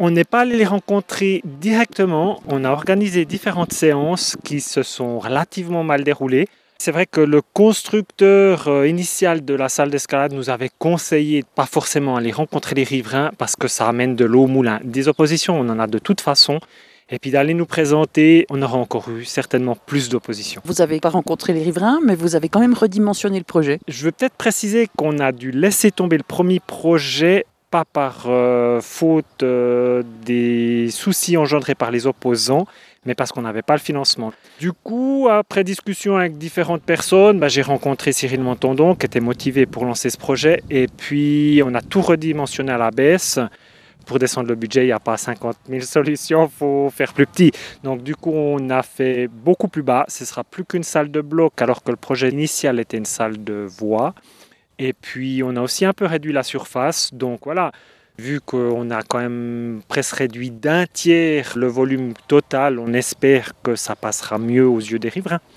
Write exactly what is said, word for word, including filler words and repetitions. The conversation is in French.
On n'est pas allé les rencontrer directement. On a organisé différentes séances qui se sont relativement mal déroulées. C'est vrai que le constructeur euh, initial de la salle d'escalade nous avait conseillé de pas forcément aller rencontrer les riverains parce que ça amène de l'eau au moulin. Des oppositions, on en a de toute façon. Et puis d'aller nous présenter, on aura encore eu certainement plus d'opposition. Vous n'avez pas rencontré les riverains, mais vous avez quand même redimensionné le projet. Je veux peut-être préciser qu'on a dû laisser tomber le premier projet, pas par euh, faute euh, des soucis engendrés par les opposants, mais parce qu'on n'avait pas le financement. Du coup, après discussion avec différentes personnes, bah, j'ai rencontré Cyril Montandon qui était motivé pour lancer ce projet. Et puis, on a tout redimensionné à la baisse. Pour descendre le budget, il n'y a pas cinquante mille solutions, il faut faire plus petit. Donc du coup, on a fait beaucoup plus bas. Ce ne sera plus qu'une salle de bloc, alors que le projet initial était une salle de voix. Et puis, on a aussi un peu réduit la surface. Donc voilà, vu qu'on a quand même presque réduit d'un tiers le volume total, on espère que ça passera mieux aux yeux des riverains.